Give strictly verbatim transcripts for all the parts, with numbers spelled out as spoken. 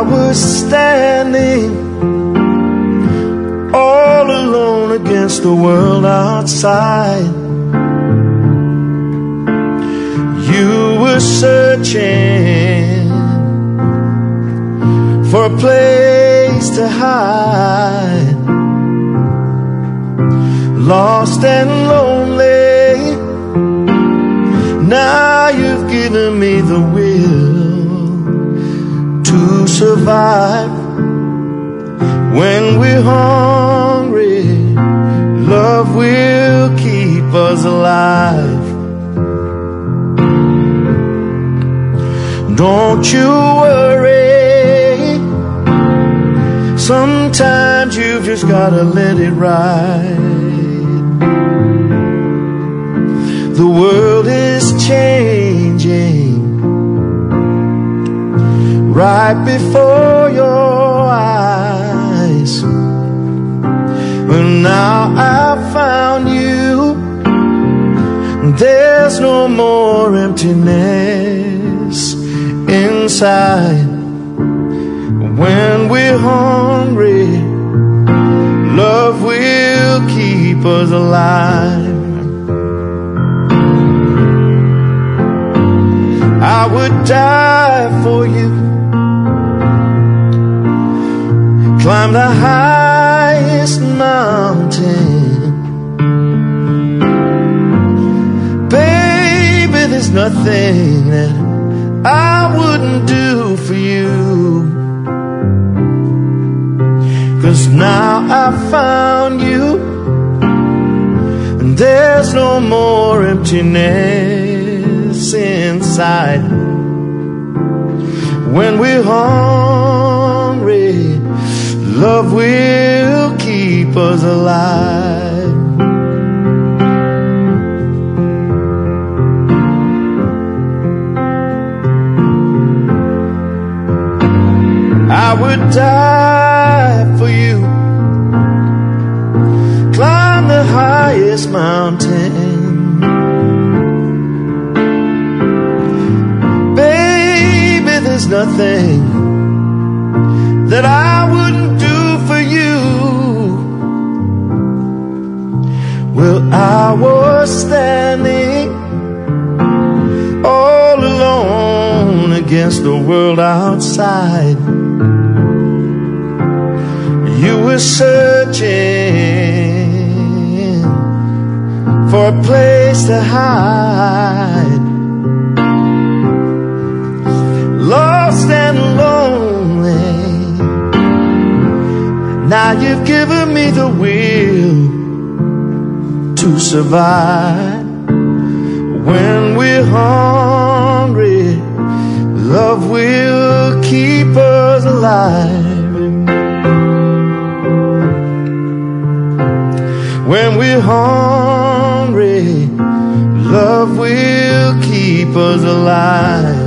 was standing all alone against the world outside. You were searching for a place to hide, lost and lonely. Now you've given me the will to survive. When we're hungry, love will keep us alive. Don't you worry, sometimes you've just gotta let it ride. The world is changing right before your eyes. But now I've found you, there's no more emptiness inside. When we're hungry, love will keep us alive. I would die for you, climb the highest mountain. Baby, there's nothing that I wouldn't do for you. 'Cause now I've found you, and there's no more emptiness inside. When we're hungry, love will keep us alive. I would die for you, climb the highest mountain. Baby, there's nothing that I wouldn't do for you. Well, I was standing all alone against the world outside. You were searching for a place to hide, lost and lonely. Now you've given me the will to survive. When we're hungry, love will keep us alive. When we're hungry, love will keep us alive.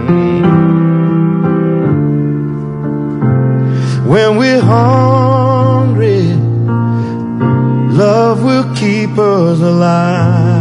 When we're hungry, love will keep us alive.